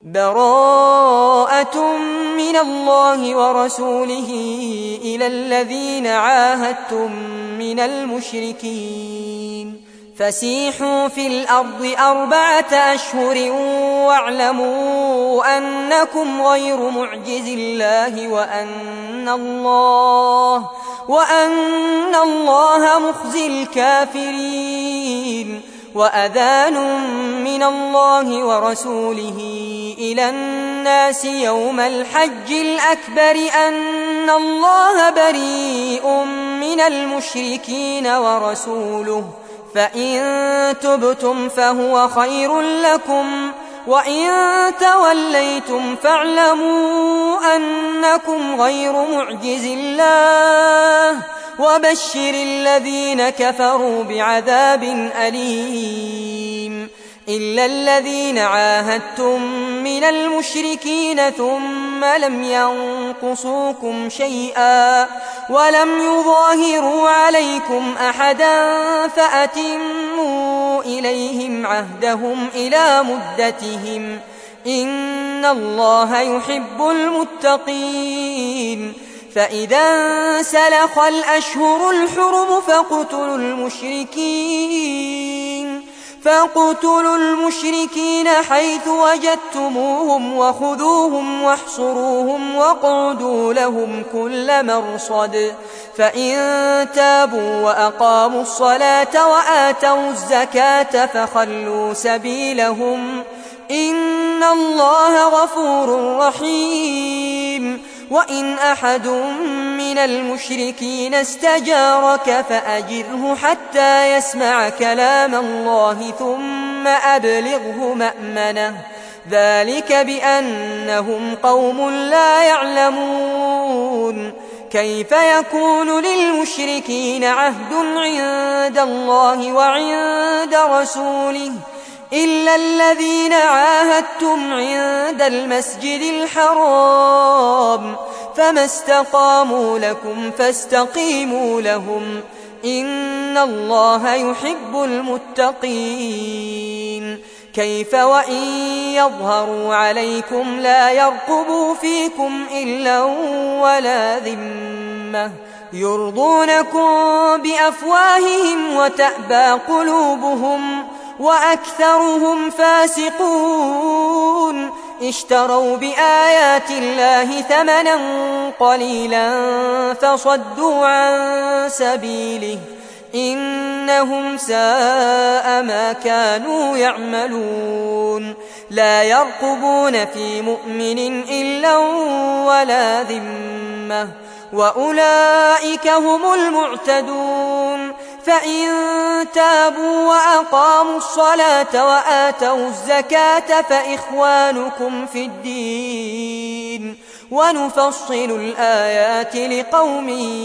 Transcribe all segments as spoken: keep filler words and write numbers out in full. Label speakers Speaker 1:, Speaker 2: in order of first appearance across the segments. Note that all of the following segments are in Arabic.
Speaker 1: براءة من الله ورسوله إلى الذين عاهدتم من المشركين فسيحوا في الأرض أربعة أشهر واعلموا أنكم غير معجز الله وأن الله وأن الله مخزي الكافرين وأذان من الله ورسوله إلى الناس يوم الحج الأكبر أن الله بريء من المشركين ورسوله فإن تبتم فهو خير لكم وإن توليتم فاعلموا أنكم غير معجز الله وبشر الذين كفروا بعذاب أليم إلا الذين عاهدتم من المشركين ثم لم ينقصوكم شيئا ولم يظاهروا عليكم أحدا فأتموا إليهم عهدهم إلى مدتهم إن الله يحب المتقين فإذا انسلخ الأشهر الحرم فاقتلوا المشركين فاقتلوا المشركين حيث وجدتموهم وخذوهم واحصروهم واقعدوا لهم كل مرصد فإن تابوا وأقاموا الصلاة وآتوا الزكاة فخلوا سبيلهم إن الله غفور رحيم وإن أحد من المشركين استجارك فأجره حتى يسمع كلام الله ثم أبلغه مأمنه ذلك بأنهم قوم لا يعلمون كيف يكون للمشركين عهد عند الله وعند رسوله إلا الذين عاهدتم عند المسجد الحرام فما استقاموا لكم فاستقيموا لهم إن الله يحب المتقين كيف وإن يظهروا عليكم لا يرقبوا فيكم إلا ولا ذمة يرضونكم بأفواههم وتأبى قلوبهم وأكثرهم فاسقون اشتروا بآيات الله ثمنا قليلا فصدوا عن سبيله إنهم ساء ما كانوا يعملون لا يرقبون في مؤمن إلا ولا ذمة وأولئك هم المعتدون فإن تابوا وأقاموا الصلاة وآتوا الزكاة فإخوانكم في الدين ونفصل الآيات لقوم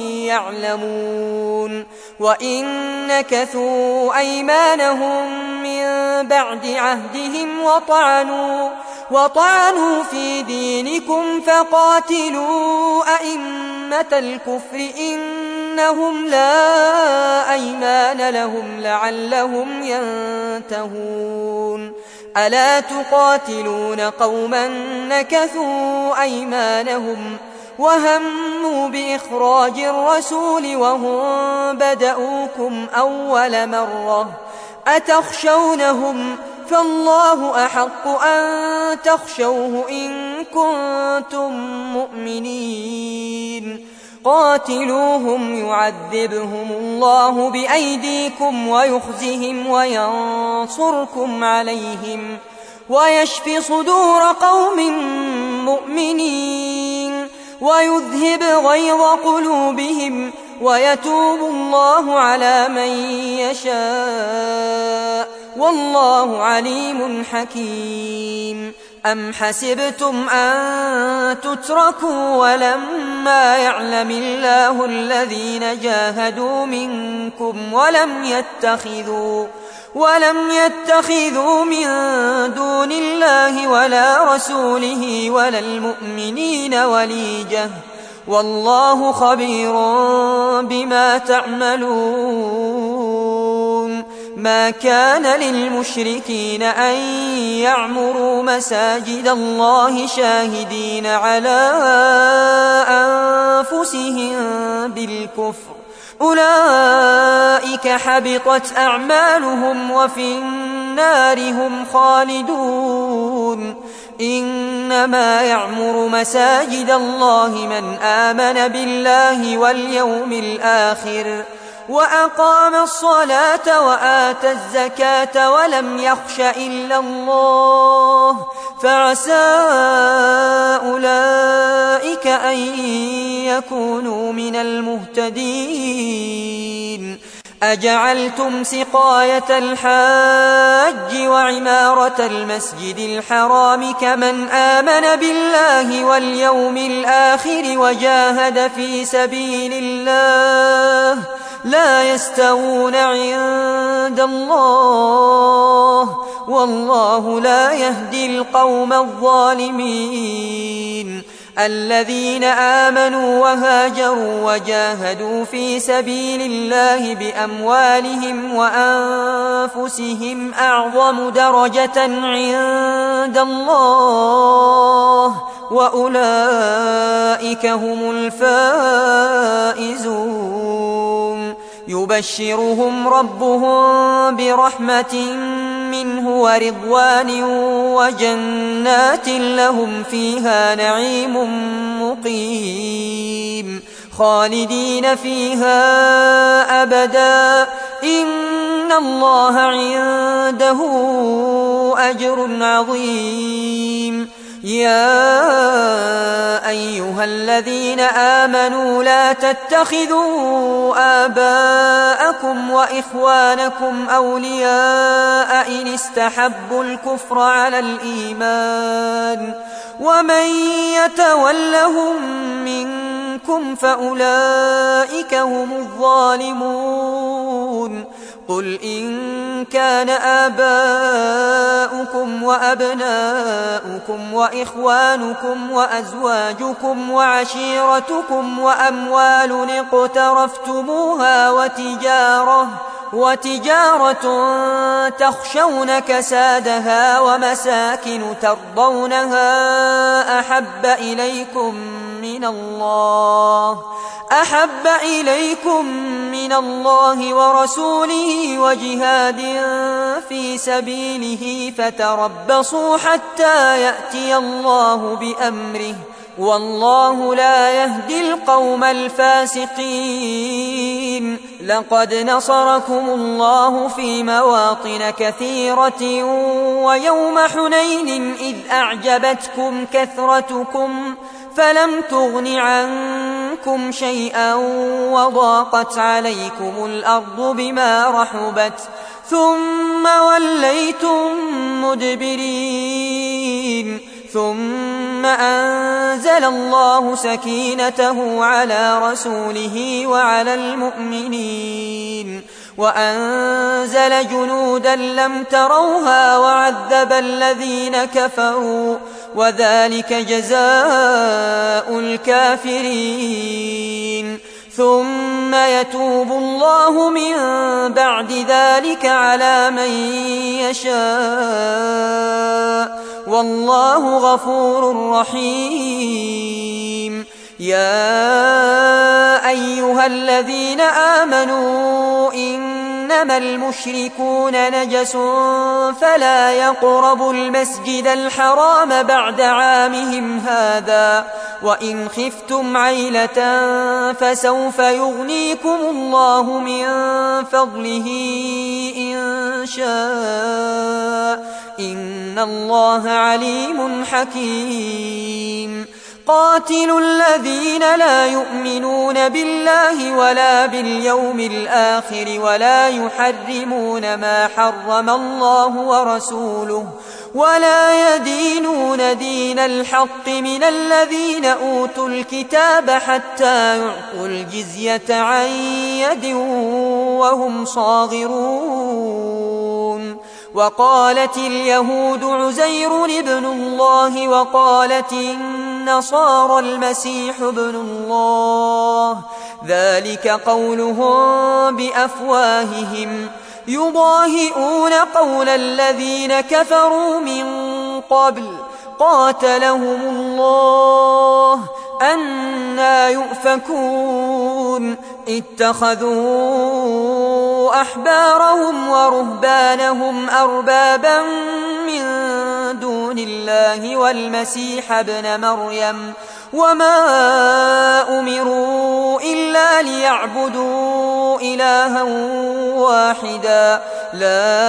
Speaker 1: يعلمون وإن نكثوا أيمانهم من بعد عهدهم وطعنوا وطعنوا في دينكم فقاتلوا أئمة الكفر إنهم لا أيمان لهم لعلهم ينتهون ألا تقاتلون قوما نكثوا أيمانهم وهموا بإخراج الرسول وهم بدؤوكم أول مرة أتخشونهم فالله أحق أن تخشوه إن كنتم مؤمنين قاتلوهم يعذبهم الله بأيديكم ويخزهم وينصركم عليهم ويشفي صدور قوم مؤمنين ويذهب غيظ قلوبهم ويتوب الله على من يشاء والله عليم حكيم أم حسبتم أن تتركوا ولما يعلم الله الذين جاهدوا منكم ولم يتخذوا ولم يتخذوا من دون الله ولا رسوله ولا المؤمنين وليجة والله خبير بما تعملون ما كان للمشركين أن يعمروا مساجد الله شاهدين على أنفسهم بالكفر، أولئك حبطت أعمالهم وفي النار هم خالدون. إنما يعمر مساجد الله من آمن بالله واليوم الآخر وأقام الصلاة وآتى الزكاة ولم يخش إلا الله، فعسى أولئك أن يكونوا من المهتدين. أجعلتم سقاية الحاج وعمارة المسجد الحرام كمن آمن بالله واليوم الآخر وجاهد في سبيل الله لا يستوون عند الله، والله لا يهدي القوم الظالمين. الذين آمنوا وهاجروا وجاهدوا في سبيل الله بأموالهم وأنفسهم أعظم درجة عند الله، وأولئك هم الفائزون. يبشرهم ربهم برحمة منه ورضوان وجنات لهم فيها نعيم مقيم خالدين فيها أبدا، إن الله عنده أجر عظيم. يا أيها الذين آمنوا لا تتخذوا آباءكم وإخوانكم أولياء إن استحبوا الكفر على الإيمان، ومن يتولهم منكم فأولئك هم الظالمون. قل إن كان آباؤكم وأبناؤكم وإخوانكم وأزواجكم وعشيرتكم وأموال اقترفتموها وتجارة وتجارة تخشون كسادها ومساكن ترضونها أحب إليكم من الله أحب إليكم من الله ورسوله وجهاد في سبيله فتربصوا حتى يأتي الله بأمره، والله لا يهدي القوم الفاسقين. لقد نصركم الله في مواطن كثيرة ويوم حنين إذ أعجبتكم كثرتكم فلم تغن عنكم شيئا وضاقت عليكم الأرض بما رحبت ثم وليتم مدبرين، ثم أنزل الله سكينته على رسوله وعلى المؤمنين وأنزل جنودا لم تروها وعذب الذين كفروا، وذلك جزاء الكافرين. ثم يتوب الله من بعد ذلك على من يشاء، والله غفور رحيم. يا أيها الذين آمنوا إنما المشركون نجس فلا يقربوا المسجد الحرام بعد عامهم هذا، وإن خفتم عيلة فسوف يغنيكم الله من فضله إن شاء، إن الله عليم حكيم. قاتلوا الذين لا يؤمنون بالله ولا باليوم الآخر ولا يحرمون ما حرم الله ورسوله ولا يدينون دين الحق من الذين أوتوا الكتاب حتى يعطوا الجزية عن يد وهم صاغرون. وقالت اليهود عزير ابن الله وقالت النصارى المسيح ابن الله، ذلك قولهم بأفواههم يضاهئون قول الذين كفروا من قبل قاتلهم الله أنى يؤفكون اتخذوا أحبارهم ورهبانهم أربابا من دون الله والمسيح ابن مريم وما أمروا إلا ليعبدوا إلها واحدا لا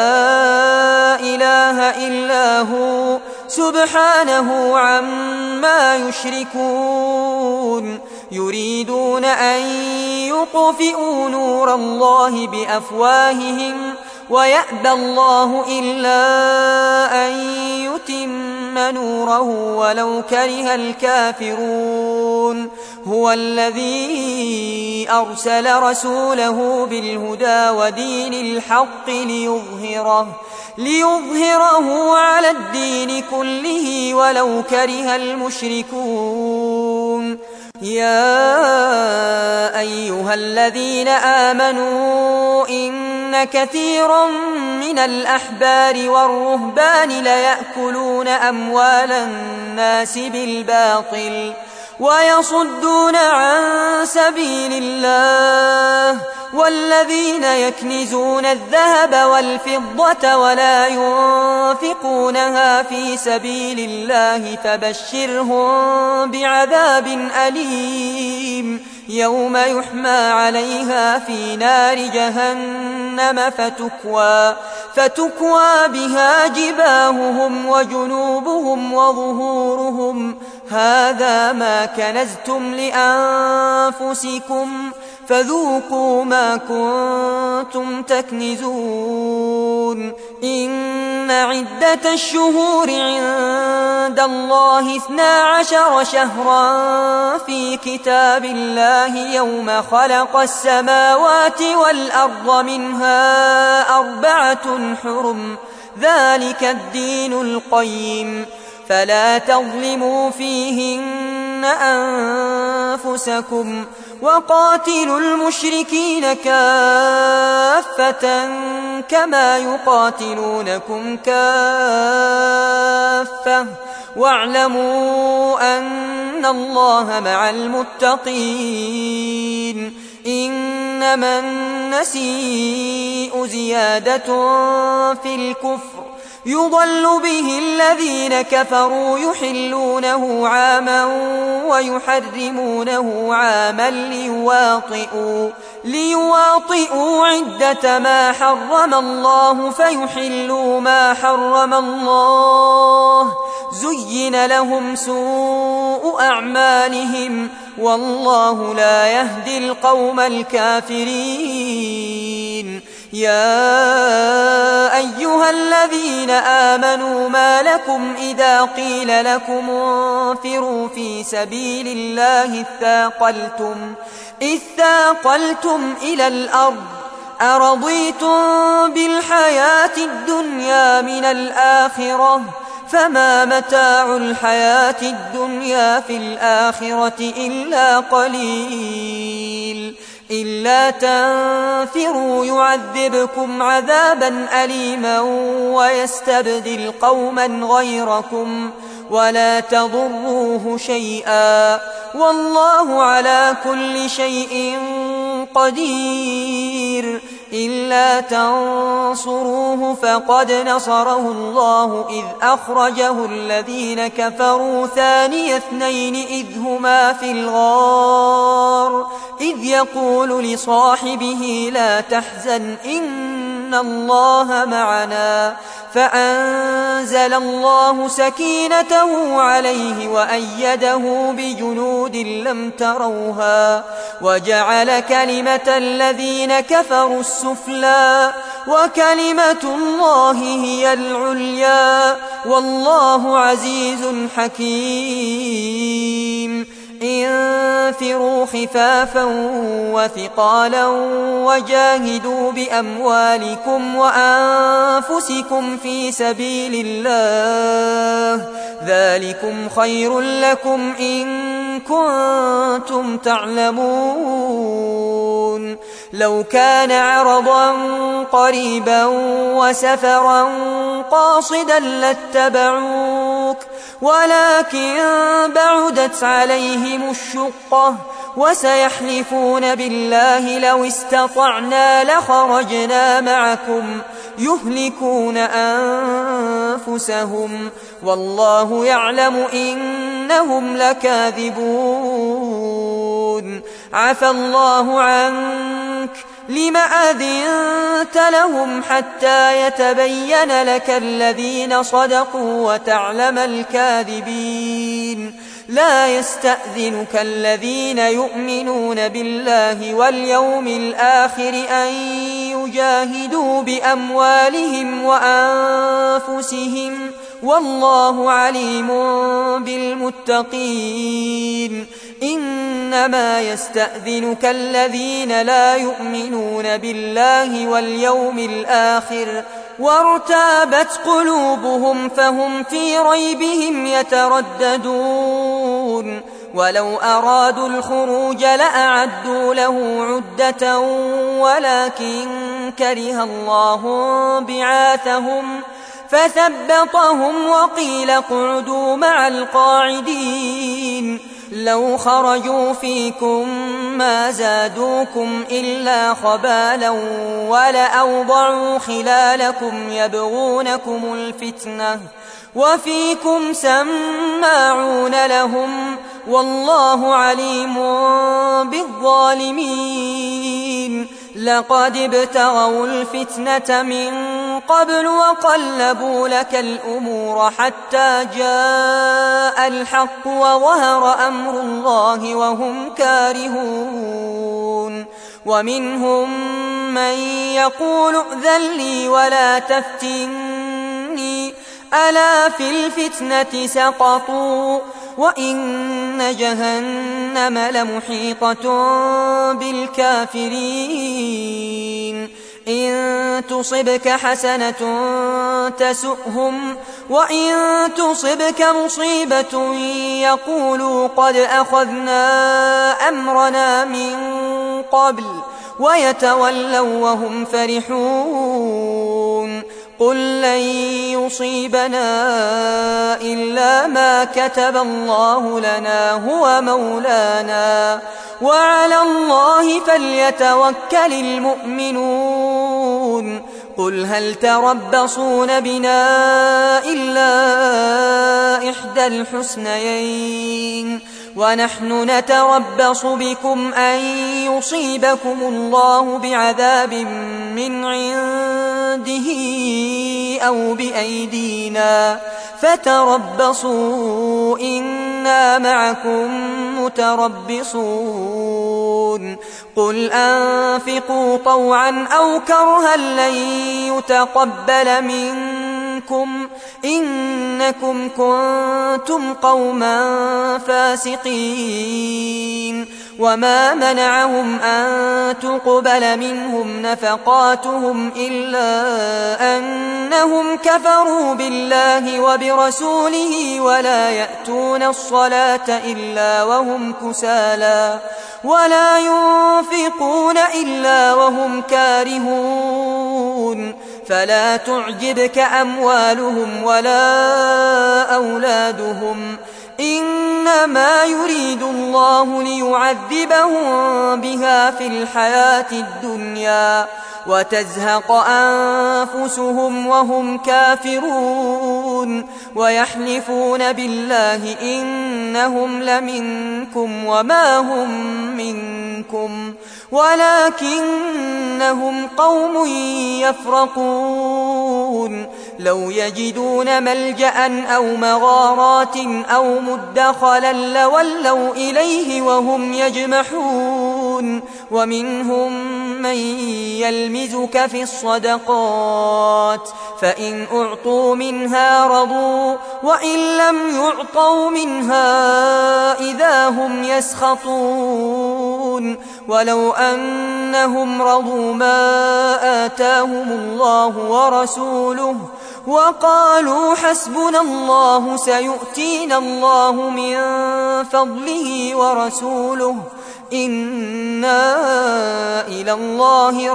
Speaker 1: إله إلا هو سبحانه عما يشركون يريدون أن يطفئوا نور الله بأفواههم ويأبى الله إلا أن يتم نوره ولو كره الكافرون هو الذي أرسل رسوله بالهدى ودين الحق ليظهره ليظهره على الدين كله ولو كره المشركون يا أيها الذين آمنوا إن كثيرا من الأحبار والرهبان ليأكلون أموال الناس بالباطل ويصدون عن سبيل الله والذين يكنزون الذهب والفضة ولا ينفقونها في سبيل الله فبشرهم بعذاب أليم يوم يحمى عليها في نار جهنم فتكوى, فتكوى بها جباههم وجنوبهم وظهورهم هذا ما كنزتم لأنفسكم فذوقوا ما كنتم تكنزون إن عدة الشهور عند الله اثنا عشر شهرا في كتاب الله يوم خلق السماوات والأرض منها أربعة حرم ذلك الدين القيم فلا تظلموا فيهن أنفسكم وقاتلوا المشركين كافة كما يقاتلونكم كافة واعلموا أن الله مع المتقين إنما النسيء زيادة في الكفر يضل به الذين كفروا يحلونه عاما ويحرمونه عاما ليواطئوا, ليواطئوا عدة ما حرم الله فيحلوا ما حرم الله زين لهم سوء أعمالهم والله لا يهدي القوم الكافرين يا أيها الذين آمنوا ما لكم إذا قيل لكم انفروا في سبيل الله اثاقلتم, اثاقلتم إلى الأرض أرضيتم بالحياة الدنيا من الآخرة فما متاع الحياة الدنيا في الآخرة إلا قليل إلا تنفروا يعذبكم عذابا أليما ويستبدل قوما غيركم ولا تضروه شيئا والله على كل شيء قدير إلا تنصروه فقد نصره الله إذ أخرجه الذين كفروا ثاني اثنين إذ هما في الغار إذ يقول لصاحبه لا تحزن إن الله معنا فأنزل الله سكينته عليه وأيده بجنود لم تروها وجعل كلمة الذين كفروا السفلى وكلمة الله هي العليا والله عزيز حكيم انفروا خفافا وثقالا وجاهدوا بأموالكم وأنفسكم في سبيل الله ذلكم خير لكم إن كنتم تعلمون لو كان عرضا قريبا وسفرا قاصدا لاتبعوك ولكن بعدت عليهم الشقة وسيحلفون بالله لو استطعنا لخرجنا معكم يهلكون أنفسهم والله يعلم إنهم لكاذبون عفى الله عنك لم أذنت لهم حتى يتبين لك الذين صدقوا وتعلم الكاذبين لا يستأذنك الذين يؤمنون بالله واليوم الآخر أن يجاهدوا بأموالهم وأنفسهم والله عليم بالمتقين إنما يستأذنك الذين لا يؤمنون بالله واليوم الآخر وارتابت قلوبهم فهم في ريبهم يترددون ولو أرادوا الخروج لأعدوا له عدة ولكن كره الله بعاثهم فثبطهم وقيل اقعدوا مع القاعدين لو خرجوا فيكم ما زادوكم إلا خبالا ولأوضعوا خلالكم يبغونكم الفتنة وفيكم سماعون لهم والله عليم بالظالمين لقد ابتغوا الفتنة من قبل وقلبوا لك الأمور حتى جاء الحق وظهر أمر الله وهم كارهون ومنهم من يقول ائذن لي ولا تفتني ألا في الفتنة سقطوا وإن جهنم لمحيطة بالكافرين إن تصبك حسنة تسؤهم وإن تصبك مصيبة يقولوا قد أخذنا أمرنا من قبل ويتولوا وهم فرحون قل لن يصيبنا إلا ما كتب الله لنا هو مولانا وعلى الله فليتوكل المؤمنون قل هل تربصون بنا إلا إحدى الحسنيين ونحن نتربص بكم أن يصيبكم الله بعذاب من عنده أو بأيدينا فتربصوا إنا معكم متربصون قل أنفقوا طوعا أو كرها لن يتقبل منكم إنكم كنتم قوما فاسقين وما منعهم أن تقبل منهم نفقاتهم إلا أنهم كفروا بالله وبرسوله ولا يأتون الصلاة إلا وهم كسالى ولا ينفقون إلا وهم كارهون فلا تعجبك أموالهم ولا أولادهم إنما يريد الله ليعذبهم بها في الحياة الدنيا وتزهق أنفسهم وهم كافرون ويحلفون بالله إنهم لمنكم وما هم منكم ولكنهم قوم يفرقون لو يجدون ملجأ أو مغارات أو مدخلا لولوا إليه وهم يجمحون ومنهم من يلمزك في الصدقات فإن أعطوا منها رضوا وإن لم يعطوا منها إذا هم يسخطون ولو أنهم رضوا ما آتاهم الله ورسوله وقالوا حسبنا الله سيؤتينا الله من فضله ورسوله إنا إلى الله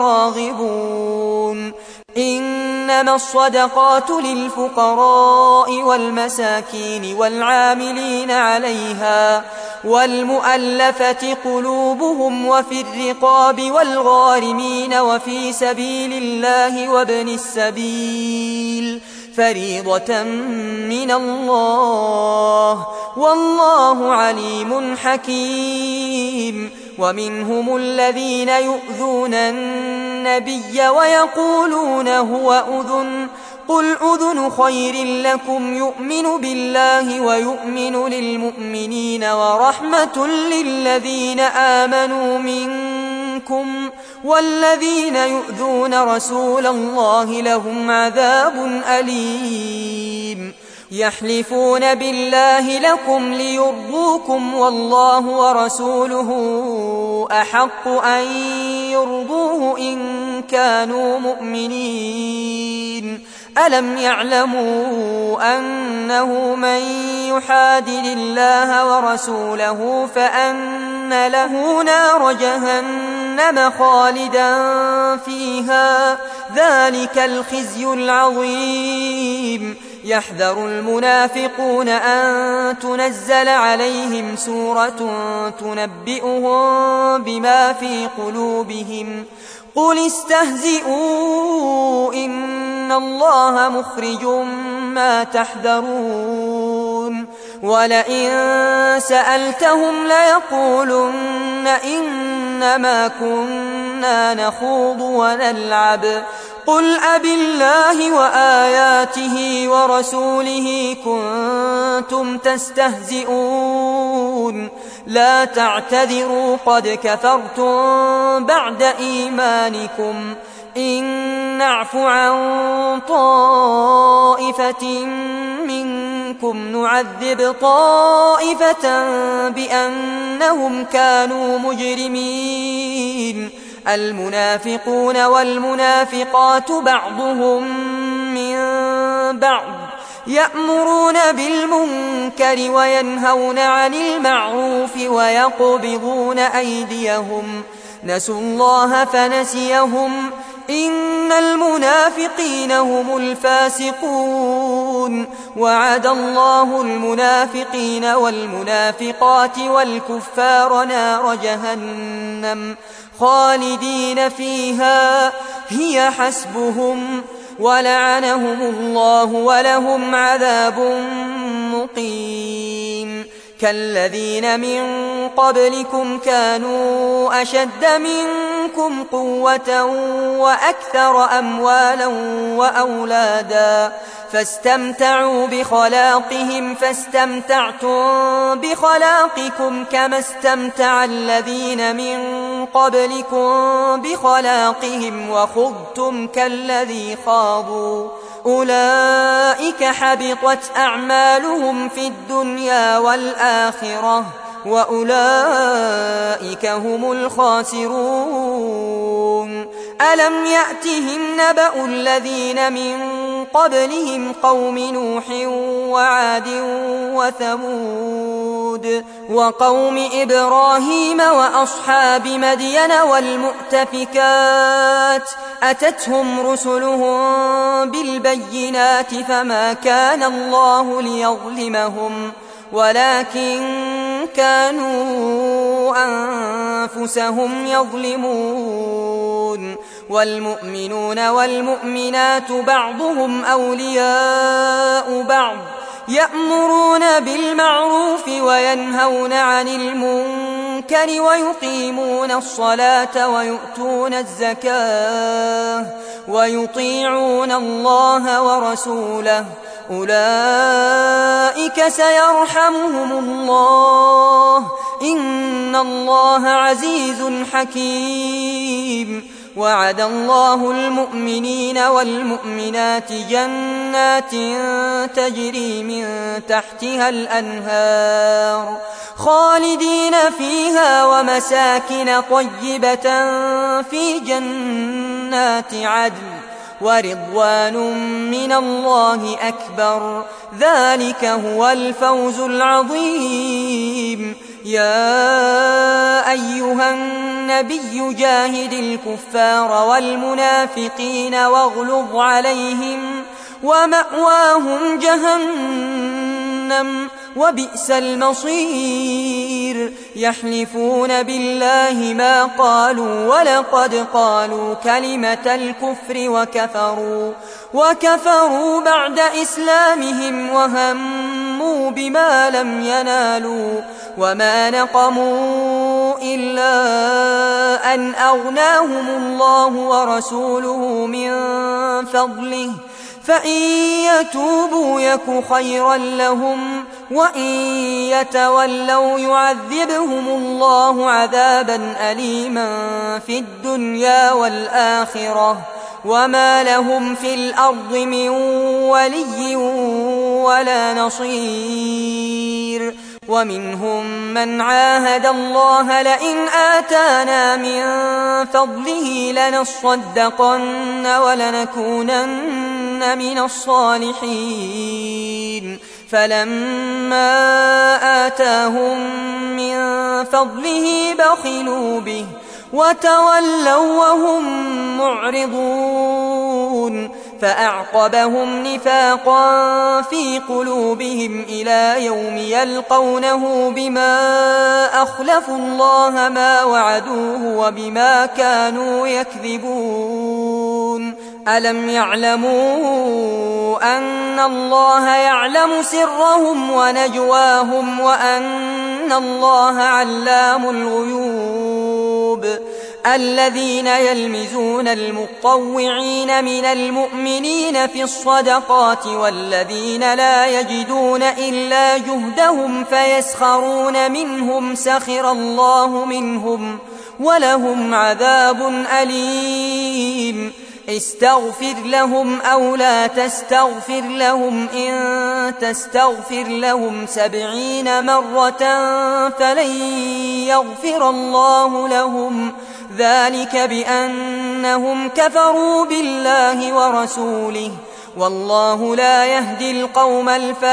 Speaker 1: راغبون إنما الصدقات للفقراء والمساكين والعاملين عليها والمؤلفة قلوبهم وفي الرقاب والغارمين وفي سبيل الله وابن السبيل فريضة من الله والله عليم حكيم. ومنهم الذين يؤذون النبي ويقولون هو أذن قل أذن خير لكم يؤمن بالله ويؤمن للمؤمنين ورحمة للذين آمنوا منكم والذين يؤذون رسول الله لهم عذاب أليم. يحلفون بالله لكم ليرضوكم والله ورسوله أحق أن يرضوه إن كانوا مؤمنين. ألم يعلموا أنه من يحادد الله ورسوله فأن له نار جهنم خالدا فيها ذلك الخزي العظيم. يحذر المنافقون أن تنزل عليهم سورة تنبئهم بما في قلوبهم قل استهزئوا إن الله مخرج ما تحذرون ولئن سألتهم ليقولن إنما كنا نخوض ونلعب قل أبالله وآياته ورسوله كنتم تستهزئون لا تعتذروا قد كفرتم بعد إيمانكم إن نعف عن طائفة منكم نعذب طائفة بأنهم كانوا مجرمين. المنافقون والمنافقات بعضهم من بعض يأمرون بالمنكر وينهون عن المعروف ويقبضون أيديهم نسوا الله فنسيهم إن المنافقين هم الفاسقون. وعد الله المنافقين والمنافقات والكفار نار جهنم خالدين فيها هي حسبهم ولعنهم الله ولهم عذاب مقيم. كالذين من قبلكم كانوا أشد منكم قوة وأكثر أموالا وأولادا فاستمتعوا بخلاقهم فاستمتعتم بخلاقكم كما استمتع الذين من قبلكم بخلاقهم وخضتم كالذي خاضوا أولئك حبطت أعمالهم في الدنيا والآخرة وأولئك هم الخاسرون. ألم يأتهم نبأ الذين من قبلهم قوم نوح وعاد وثمود وقوم إبراهيم وأصحاب مدين والمؤتفكات أتتهم رسلهم بالبينات فما كان الله ليظلمهم ولكن كانوا أنفسهم يظلمون. والمؤمنون والمؤمنات بعضهم أولياء بعض يأمرون بالمعروف وينهون عن المنكر ويقيمون الصلاة ويؤتون الزكاة ويطيعون الله ورسوله أولئك سيرحمهم الله إن الله عزيز حكيم. وعد الله المؤمنين والمؤمنات جنات تجري من تحتها الأنهار خالدين فيها ومساكن طيبة في جنات عدن ورضوان من الله أكبر ذلك هو الفوز العظيم. يا أيها النبي جاهد الكفار والمنافقين واغلظ عليهم ومأواهم جهنم وبئس المصير يحلفون بالله ما قالوا ولقد قالوا كلمة الكفر وكفروا وكفروا بعد إسلامهم وهموا بما لم ينالوا وما نقموا إلا أن أغناهم الله ورسوله من فضله فإن يتوبوا يك خيرا لهم وإن يتولوا يعذبهم الله عذابا أليما في الدنيا والآخرة وما لهم في الأرض من ولي ولا نصير ومنهم من عاهد الله لئن آتانا من فضله لنصدقن ولنكونن من الصالحين فلما آتاهم من فضله بخلوا به وتولوا وهم معرضون فأعقبهم نفاقا في قلوبهم إلى يوم يلقونه بما أخلفوا الله ما وعدوه وبما كانوا يكذبون ألم يعلموا أن الله يعلم سرهم ونجواهم وأن الله علام الغيوب الذين يلمزون المطوعين من المؤمنين في الصدقات والذين لا يجدون إلا جهدهم فيسخرون منهم سخر الله منهم ولهم عذاب أليم استغفر لهم أو لا تستغفر لهم إن تستغفر لهم سبعين مرة فلن يغفر الله لهم ذلك بأنهم كفروا بالله ورسوله والله لا يهدي القوم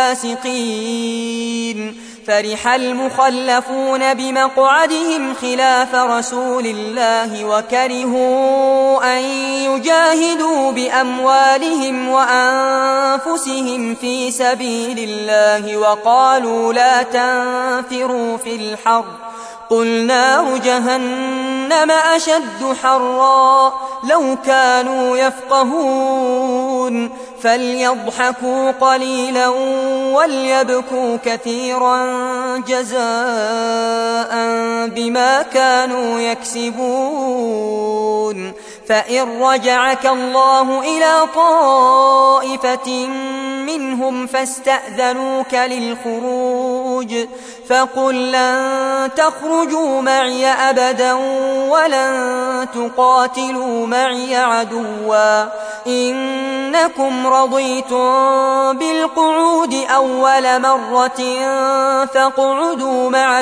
Speaker 1: الفاسقين فرح المخلفون بمقعدهم خلاف رسول الله وكرهوا أن يجاهدوا بأموالهم وأنفسهم في سبيل الله وقالوا لا تنفروا في الحر قل نار جهنم أشد حرا لو كانوا يفقهون فليضحكوا قليلا وليبكوا كثيرا جزاء بما كانوا يكسبون فإن رجعك الله إلى طائفة منهم فاستأذنوك للخروج فقل لن تخرجوا معي أبدا ولن تقاتلوا معي عدوا إنكم رضيتم بالقعود أول مرة فاقعدوا مع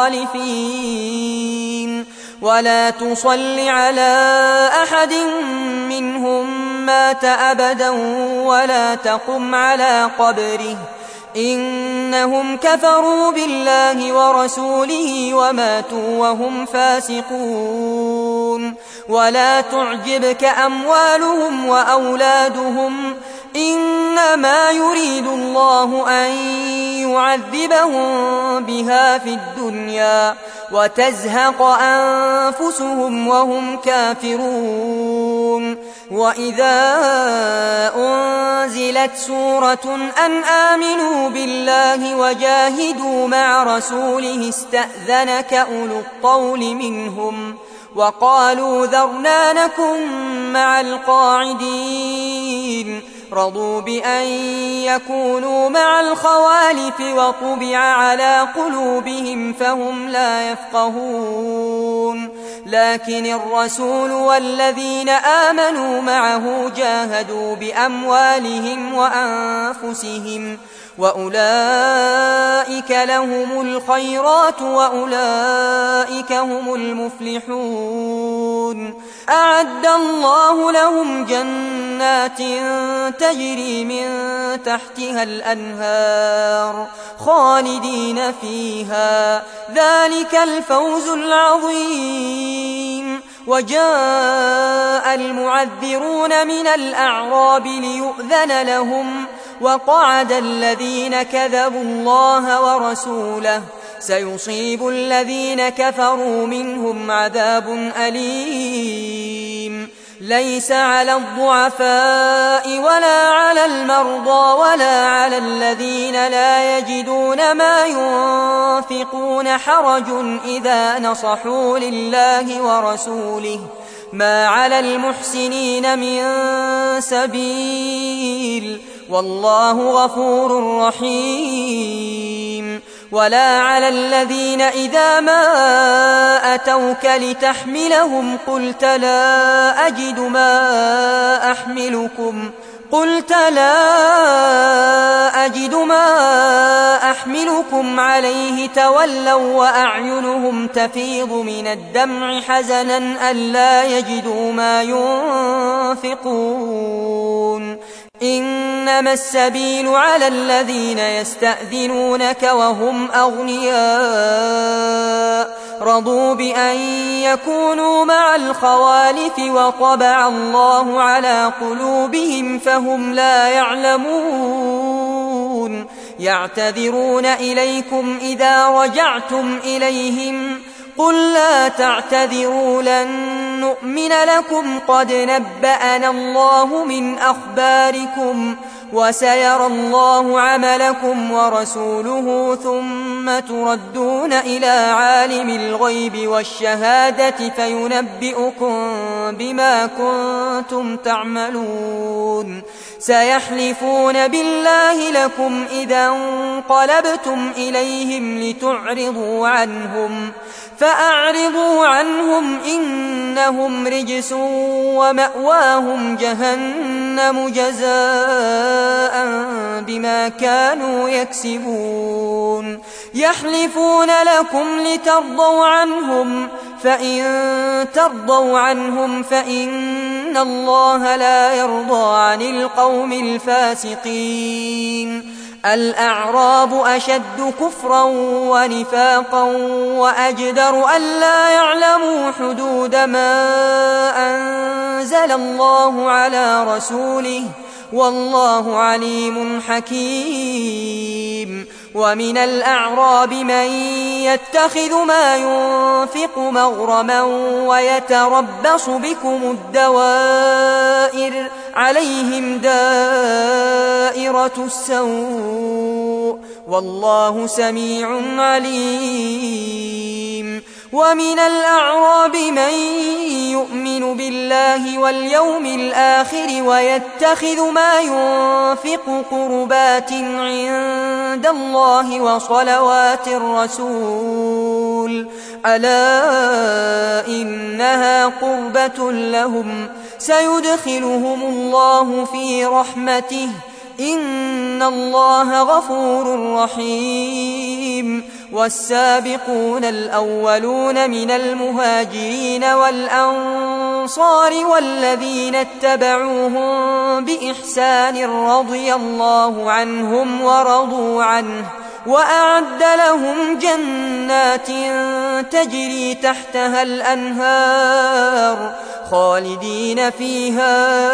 Speaker 1: الخالفين ولا تصل على أحد منهم مات أبدا ولا تقم على قبره إنهم كفروا بالله ورسوله وماتوا وهم فاسقون ولا تعجبك أموالهم وأولادهم إنما يريد الله أن يعذبهم بها في الدنيا وتزهق أنفسهم وهم كافرون وإذا أنزلت سورة أن آمنوا بالله وجاهدوا مع رسوله استأذنك أولو الطول منهم وقالوا ذرنا نكن مع القاعدين رضوا بأن يكونوا مع الخوالف وطبع على قلوبهم فهم لا يفقهون لكن الرسول والذين آمنوا معه جاهدوا بأموالهم وأنفسهم وأولئك لهم الخيرات وأولئك هم المفلحون أعد الله لهم جنات تجري من تحتها الأنهار خالدين فيها، ذلك الفوز العظيم. وجاء المعذرون من الأعراب ليؤذن لهم، وقعد الذين كذبوا الله ورسوله، سيصيب الذين كفروا منهم عذاب أليم. ليس على الضعفاء ولا على المرضى ولا على الذين لا يجدون ما ينفقون حرج إذا نصحوا لله ورسوله، ما على المحسنين من سبيل، والله غفور رحيم. ولا على الذين إذا ما أتوك لتحملهم قلت لا أجد ما أحملكم قلت لا أجد ما أحملكم عليه تولوا وأعينهم تفيض من الدمع حزنا ألا يجدوا ما ينفقون. إنما السبيل على الذين يستأذنونك وهم أغنياء رضوا بأن يكونوا مع الخوالف وطبع الله على قلوبهم فهم لا يعلمون. يعتذرون إليكم إذا رجعتم إليهم قل لا تعتذروا لن نؤمن لكم قد نبأنا الله من أخباركم وسيرى الله عملكم ورسوله ثم تردون إلى عالم الغيب والشهادة فينبئكم بما كنتم تعملون. سيحلفون بالله لكم إذا انقلبتم إليهم لتعرضوا عنهم فأعرضوا عنهم إنهم رجس ومأواهم جهنم جزاء بما كانوا يكسبون. يحلفون لكم لترضوا عنهم فإن ترضوا عنهم فإن الله لا يرضى عن القوم الفاسقين. الأعراب أشد كفرا ونفاقا وأجدر ألا يعلموا حدود ما أنزل الله على رسوله والله عليم حكيم. ومن الأعراب من يتخذ ما ينفق مغرما ويتربص بكم الدوائر عليهم دائرة السوء والله سميع عليم. ومن الأعراب من يؤمن بالله واليوم الآخر ويتخذ ما ينفق قربات عند الله وصلوات الرسول ألا إنها قربة لهم سيدخلهم الله في رحمته إن الله غفور رحيم. والسابقون الأولون من المهاجرين والأنصار والذين اتبعوهم بإحسان رضي الله عنهم ورضوا عنه وأعد لهم جنات تجري تحتها الأنهار خالدين فيها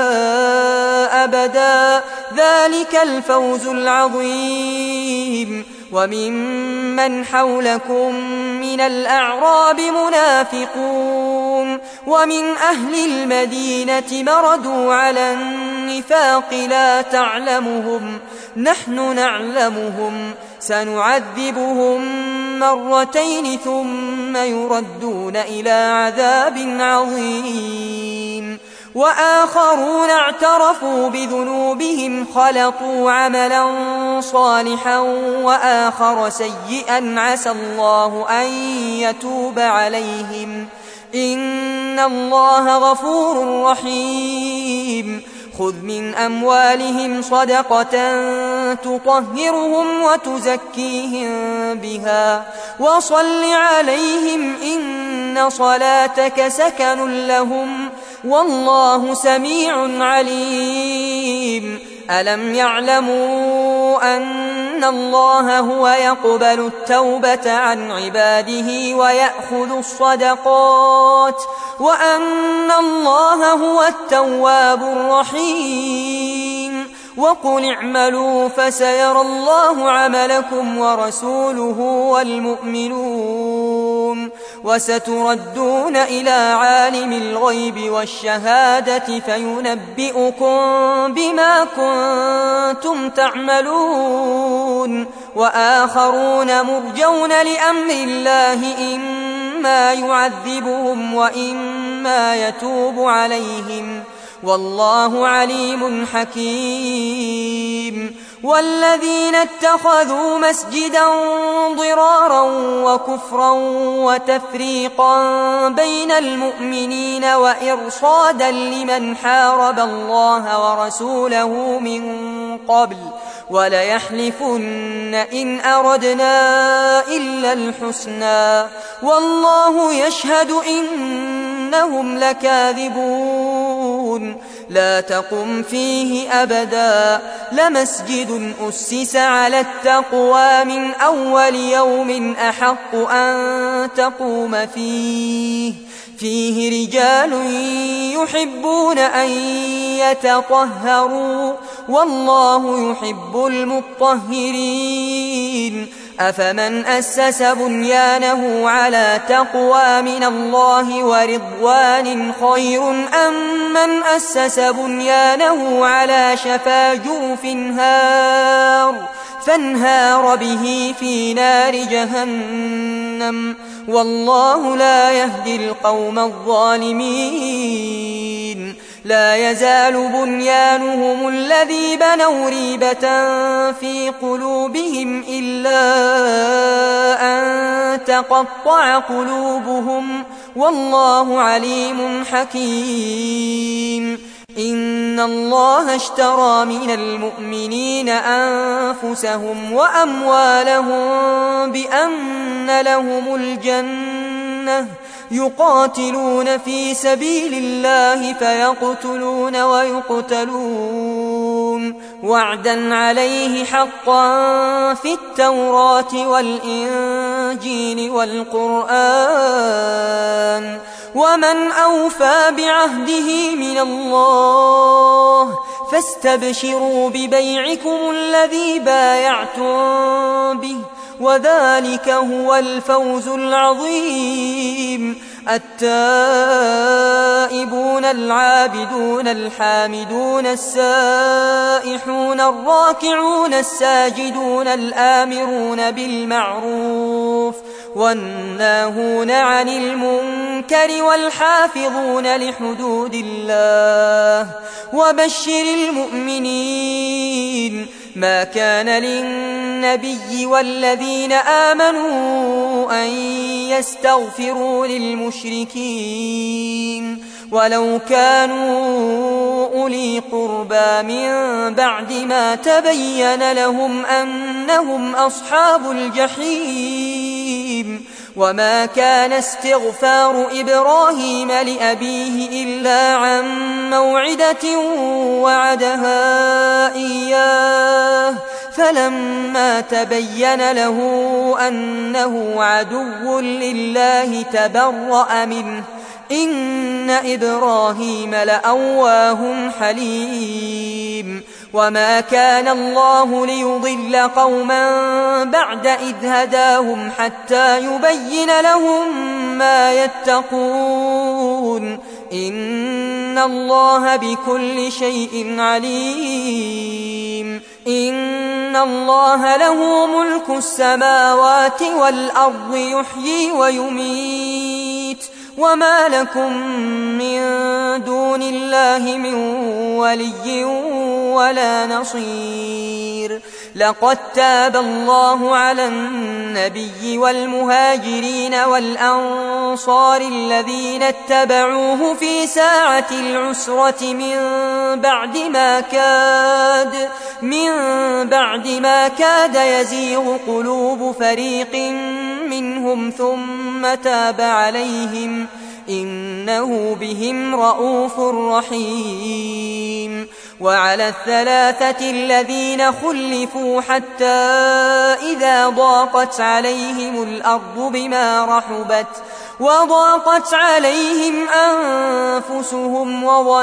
Speaker 1: أبدا ذلك الفوز العظيم. وممن حولكم من الأعراب منافقون ومن أهل المدينة مردوا على النفاق لا تعلمهم نحن نعلمهم سنعذبهم مرتين ثم يردون إلى عذاب عظيم. وآخرون اعترفوا بذنوبهم خلطوا عملا صالحا وآخر سيئا عسى الله أن يتوب عليهم إن الله غفور رحيم. خذ من أموالهم صدقة تطهرهم وتزكيهم بها وصل عليهم إن صلاتك سكن لهم والله سميع عليم. ألم يعلموا أن الله هو يقبل التوبة عن عباده ويأخذ الصدقات وأن الله هو التواب الرحيم؟ وقل اعملوا فسيرى الله عملكم ورسوله والمؤمنون وستردون إلى عالم الغيب والشهادة فينبئكم بما كنتم تعملون. وآخرون مرجون لأمر الله إما يعذبهم وإما يتوب عليهم والله عليم حكيم. والذين اتخذوا مسجدا ضرارا وكفرا وتفريقا بين المؤمنين وإرصادا لمن حارب الله ورسوله من قبل وليحلفن إن أردنا إلا الحسنى والله يشهد إنهم لكاذبون. لا تقم فيه أبدا لمسجد أسس على التقوى من أول يوم أحق أن تقوم فيه فيه رجال يحبون أن يتطهروا والله يحب المطهرين. أفمن أسس بنيانه على تقوى من الله ورضوان خير أم من أسس بنيانه على شفا جرف هار فانهار به في نار جهنم والله لا يهدي القوم الظالمين. لا يزال بنيانهم الذي بنوا ريبة في قلوبهم إلا أن تقطع قلوبهم والله عليم حكيم. إن الله اشترى من المؤمنين أنفسهم وأموالهم بأن لهم الجنة يقاتلون في سبيل الله فيقتلون ويقتلون وعدا عليه حقا في التوراة والإنجيل والقرآن ومن أوفى بعهده من الله فاستبشروا ببيعكم الذي بايعتم به وذلك هو الفوز العظيم. التائبون العابدون الحامدون السائحون الراكعون الساجدون الآمرون بالمعروف والناهون عن المنكر والحافظون لحدود الله وبشر المؤمنين. ما كان للنبي والذين آمنوا أن يستغفروا للمشركين ولو كانوا أولي قربى من بعد ما تبين لهم أنهم أصحاب الجحيم. وما كان استغفار إبراهيم لأبيه إلا عن موعدة وعدها إياه فلما تبين له أنه عدو لله تبرأ منه إن إبراهيم لأواه حليم. وما كان الله ليضل قوما بعد إذ هداهم حتى يبين لهم ما يتقون إن الله بكل شيء عليم. إن الله له ملك السماوات والأرض يحيي ويميت وما لكم من دون الله من ولي ولا نصير. لقد تاب الله على النبي والمهاجرين والأنصار الذين اتبعوه في ساعة العسرة من بعد ما كاد من بعد ما كاد يزيغ قلوب فريق منهم ثم تاب عليهم إنه بهم رءوف رحيم. وعلى الثلاثة الذين خلفوا حتى إذا ضاقت عليهم الأرض بما رحبت وضاقت عليهم أنفسهم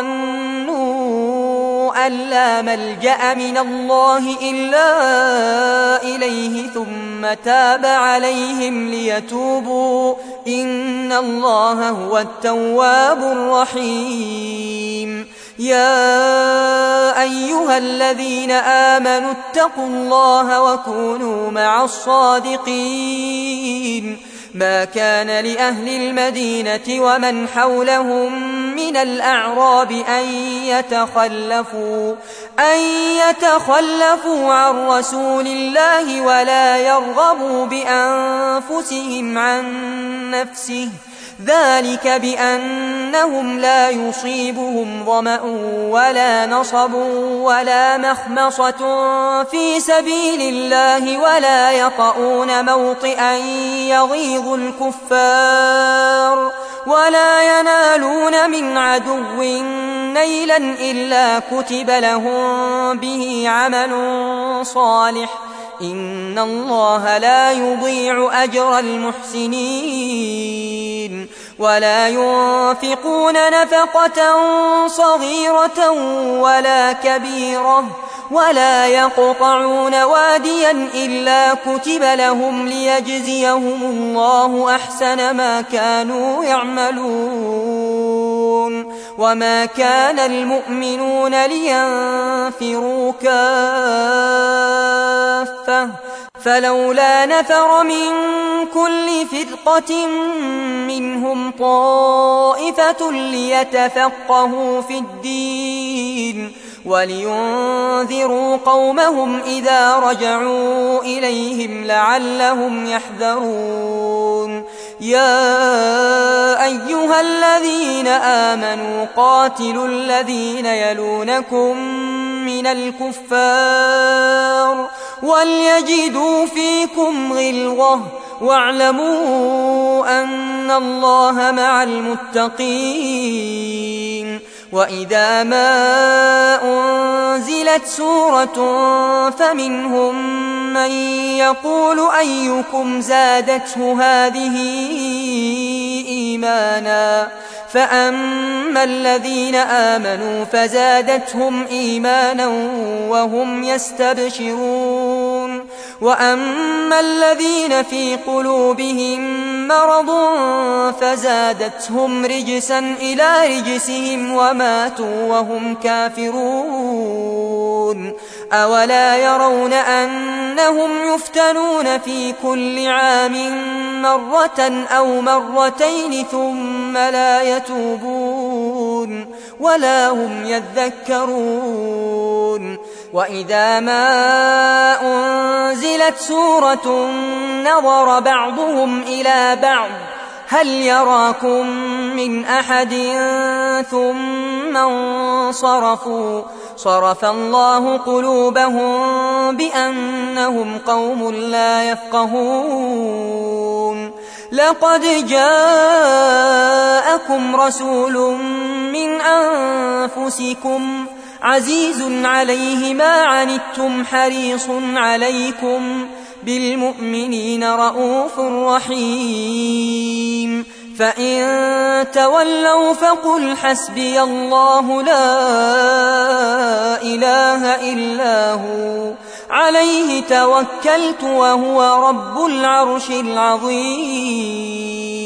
Speaker 1: وظنوا أن لا ملجأ من الله إلا إليه ثم تاب عليهم ليتوبوا إن الله هو التواب الرحيم. يا أيها الذين آمنوا اتقوا الله وكونوا مع الصادقين. ما كان لأهل المدينة ومن حولهم من الأعراب أن يتخلفوا أن يتخلفوا عن رسول الله ولا يرغبوا بأنفسهم عن نفسه، ذلك بأنهم لا يصيبهم ظمأ ولا نصب ولا مخمصة في سبيل الله ولا يطؤون موطئا يغيظ الكفار ولا ينالون من عدو نيلا إلا كتب لهم به عمل صالح إن الله لا يضيع أجر المحسنين. ولا ينفقون نفقة صغيرة ولا كبيرة ولا يقطعون واديا إلا كتب لهم ليجزيهم الله أحسن ما كانوا يعملون. وما كان المؤمنون لينفروا كافة فلولا نفر من كل فرقة منهم طائفة ليتفقهوا في الدين ولينذروا قومهم إذا رجعوا إليهم لعلهم يحذرون. يا أيها الذين آمنوا قاتلوا الذين يلونكم من الكفار وليجدوا فيكم غلظة واعلموا أن الله مع المتقين. وإذا ما أنزلت سورة فمنهم من يقول أيكم زادته هذه إيمانا فأما الذين آمنوا فزادتهم إيمانا وهم يستبشرون وأما الذين في قلوبهم مرض فزادتهم رجسا إلى رجسهم وماتوا وهم كافرون. أولا يرون أنهم يفتنون في كل عام مرة أو مرتين ثم لا يتوبون ولا هم يذكرون. وإذا ما أنزلت سورة نظر بعضهم إلى بعض هل يراكم من أحد ثم انصرفوا صرف الله قلوبهم بأنهم قوم لا يفقهون. لقد جاءكم رسول من أنفسكم عزيز عليه ما عنتم حريص عليكم بالمؤمنين رءوف رحيم. فإن تولوا فقل حسبي الله لا إله إلا هو عليه توكلت وهو رب العرش العظيم.